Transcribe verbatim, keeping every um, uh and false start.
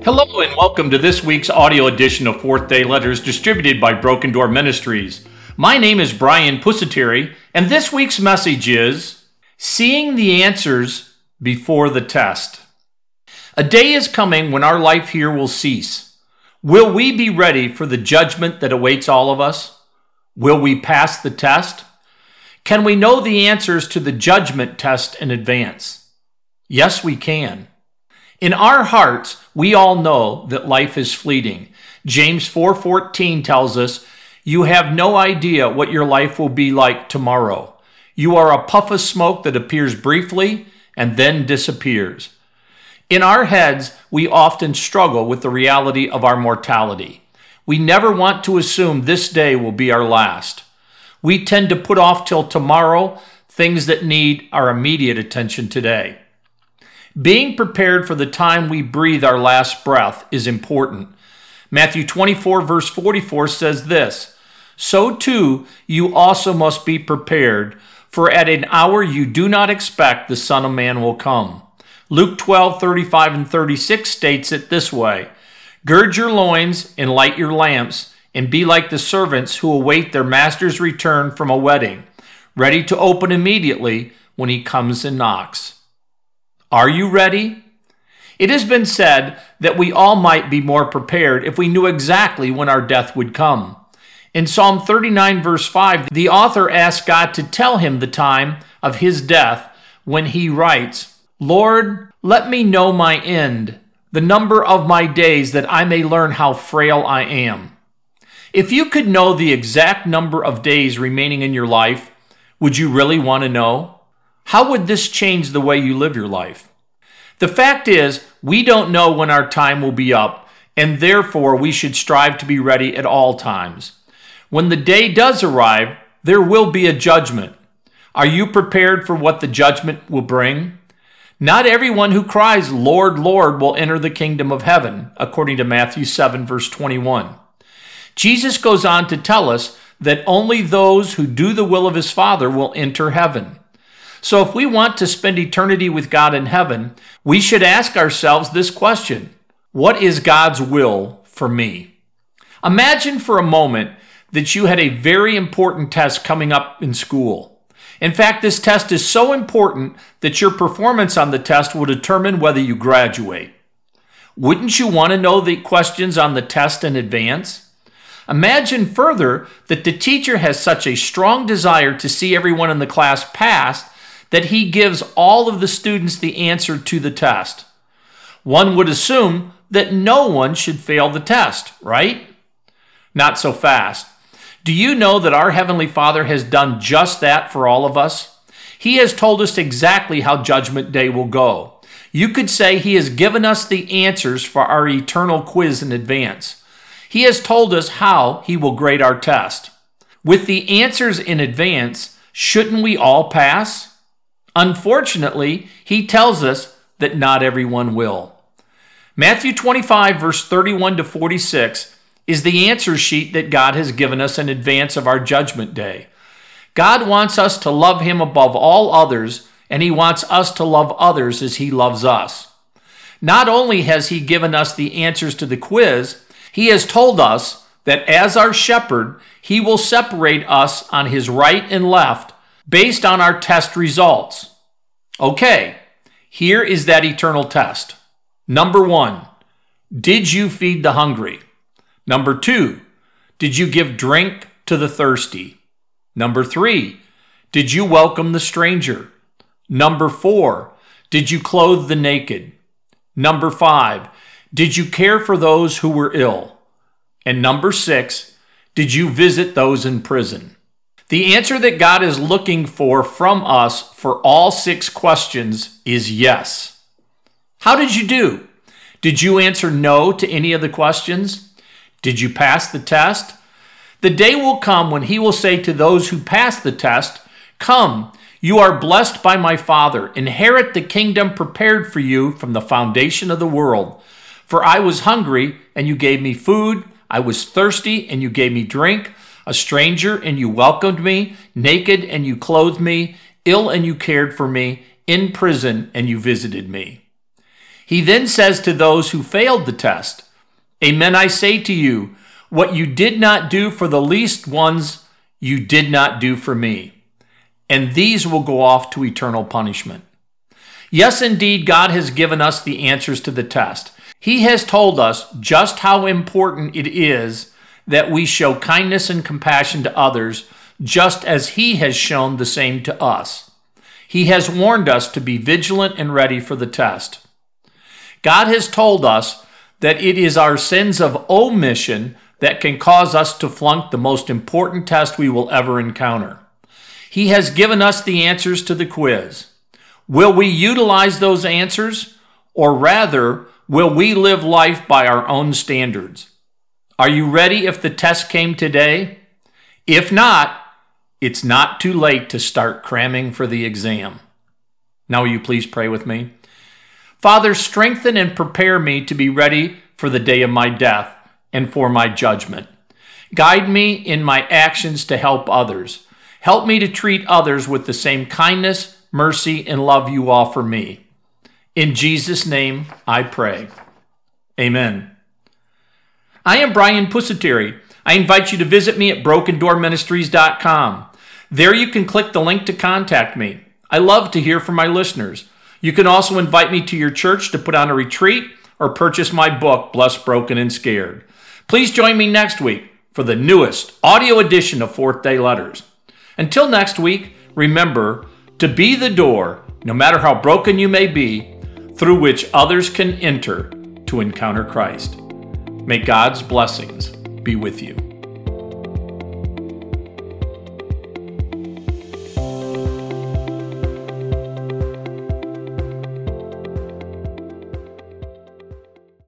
Hello and welcome to this week's audio edition of Fourth Day Letters distributed by Broken Door Ministries. My name is Brian Pusateri, and this week's message is Seeing the Answers Before the Test. A day is coming when our life here will cease. Will we be ready for the judgment that awaits all of us? Will we pass the test? Can we know the answers to the judgment test in advance? Yes, we can. In our hearts, we all know that life is fleeting. James four fourteen tells us, "You have no idea what your life will be like tomorrow. You are a puff of smoke that appears briefly and then disappears." In our heads, we often struggle with the reality of our mortality. We never want to assume this day will be our last. We tend to put off till tomorrow things that need our immediate attention today. Being prepared for the time we breathe our last breath is important. Matthew twenty-four verse forty-four says this, "So too you also must be prepared, for at an hour you do not expect the Son of Man will come." Luke twelve thirty-five and thirty-six states it this way, "Gird your loins and light your lamps, and be like the servants who await their master's return from a wedding, ready to open immediately when he comes and knocks." Are you ready? It has been said that we all might be more prepared if we knew exactly when our death would come. In Psalm thirty-nine verse five, the author asks God to tell him the time of his death when he writes, "Lord, let me know my end, the number of my days, that I may learn how frail I am." If you could know the exact number of days remaining in your life, would you really want to know? How would this change the way you live your life? The fact is, we don't know when our time will be up, and therefore we should strive to be ready at all times. When the day does arrive, there will be a judgment. Are you prepared for what the judgment will bring? Not everyone who cries, "Lord, Lord," will enter the kingdom of heaven, according to Matthew seven verse twenty-one. Jesus goes on to tell us that only those who do the will of his Father will enter heaven. So if we want to spend eternity with God in heaven, we should ask ourselves this question: what is God's will for me? Imagine for a moment that you had a very important test coming up in school. In fact, this test is so important that your performance on the test will determine whether you graduate. Wouldn't you want to know the questions on the test in advance? Imagine further that the teacher has such a strong desire to see everyone in the class pass that he gives all of the students the answer to the test. One would assume that no one should fail the test, right? Not so fast. Do you know that our Heavenly Father has done just that for all of us? He has told us exactly how Judgment Day will go. You could say he has given us the answers for our eternal quiz in advance. He has told us how he will grade our test. With the answers in advance, shouldn't we all pass? Unfortunately, he tells us that not everyone will. Matthew twenty-five, verse thirty-one to forty-six is the answer sheet that God has given us in advance of our judgment day. God wants us to love him above all others, and he wants us to love others as he loves us. Not only has he given us the answers to the quiz, he has told us that as our shepherd, he will separate us on his right and left based on our test results. Okay, here is that eternal test. Number one, did you feed the hungry? Number two, did you give drink to the thirsty? Number three, did you welcome the stranger? Number four, did you clothe the naked? Number five, did you care for those who were ill? And number six, did you visit those in prison? The answer that God is looking for from us for all six questions is yes. How did you do? Did you answer no to any of the questions? Did you pass the test? The day will come when he will say to those who pass the test, "Come, you are blessed by my Father. Inherit the kingdom prepared for you from the foundation of the world. For I was hungry, and you gave me food. I was thirsty, and you gave me drink. A stranger, and you welcomed me. Naked, and you clothed me. Ill, and you cared for me. In prison, and you visited me." He then says to those who failed the test, "Amen, I say to you, what you did not do for the least ones, you did not do for me." And these will go off to eternal punishment. Yes, indeed, God has given us the answers to the test. He has told us just how important it is that we show kindness and compassion to others, just as He has shown the same to us. He has warned us to be vigilant and ready for the test. God has told us that it is our sins of omission that can cause us to flunk the most important test we will ever encounter. He has given us the answers to the quiz. Will we utilize those answers, or rather, will we live life by our own standards? Are you ready if the test came today? If not, it's not too late to start cramming for the exam. Now will you please pray with me? Father, strengthen and prepare me to be ready for the day of my death and for my judgment. Guide me in my actions to help others. Help me to treat others with the same kindness, mercy, and love you offer me. In Jesus' name, I pray. Amen. I am Brian Pusateri. I invite you to visit me at broken door ministries dot com. There you can click the link to contact me. I love to hear from my listeners. You can also invite me to your church to put on a retreat or purchase my book, Blessed, Broken, and Scared. Please join me next week for the newest audio edition of Fourth Day Letters. Until next week, remember to be the door, no matter how broken you may be, through which others can enter to encounter Christ. May God's blessings be with you.